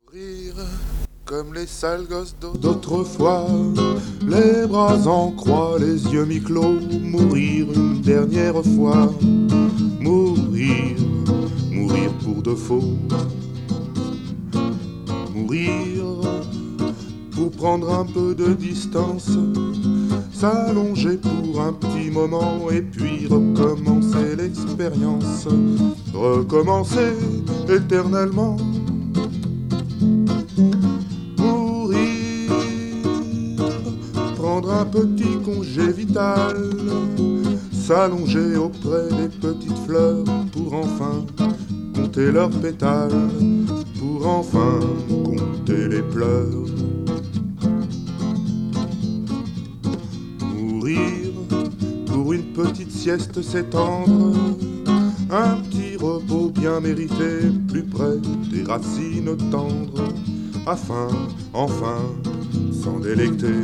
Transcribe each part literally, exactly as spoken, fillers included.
Rire comme les sales gosses d'autrefois, les bras en croix, les yeux mi-clos, mourir une dernière fois, mourir, mourir pour de faux, mourir pour prendre un peu de distance, s'allonger pour un petit moment et puis recommencer l'expérience, recommencer éternellement. Prendre un petit congé vital, s'allonger auprès des petites fleurs pour enfin compter leurs pétales, pour enfin compter les pleurs. Mourir pour une petite sieste s'étendre, un petit repos bien mérité plus près des racines tendres, afin enfin s'en délecter.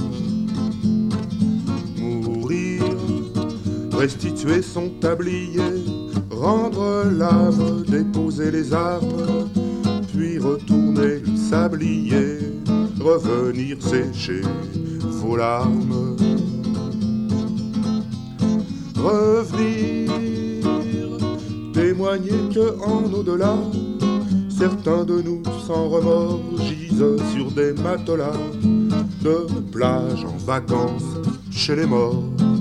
Restituer son tablier, rendre l'âme, déposer les armes, puis retourner le sablier, revenir sécher vos larmes. Revenir, témoigner que en au-delà, certains de nous sans remords gisent sur des matelas de plage en vacances chez les morts.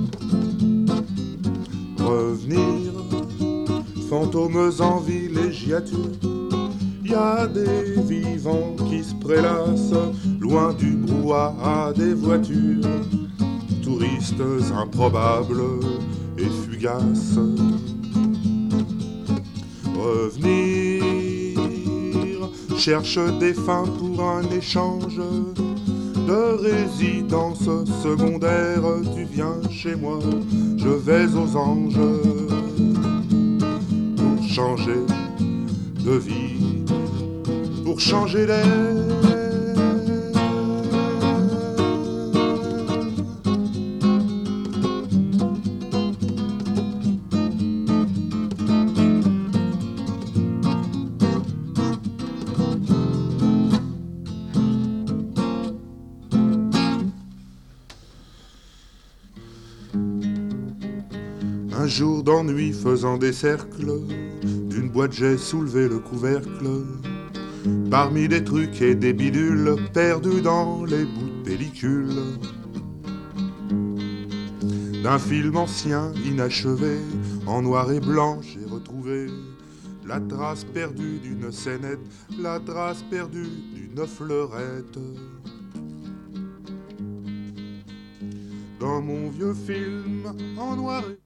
Revenir, fantômes en villégiature, y a des vivants qui se prélassent loin du brouhaha des voitures, touristes improbables et fugaces. Revenir, cherche des fins pour un échange de résidence secondaire, tu viens chez moi, je vais aux anges pour changer de vie, pour changer l'air. Un jour d'ennui faisant des cercles, d'une boîte j'ai soulevé le couvercle. Parmi des trucs et des bidules perdus dans les bouts de pellicule d'un film ancien inachevé, en noir et blanc j'ai retrouvé la trace perdue d'une scénette, la trace perdue d'une fleurette. Dans mon vieux film en noir et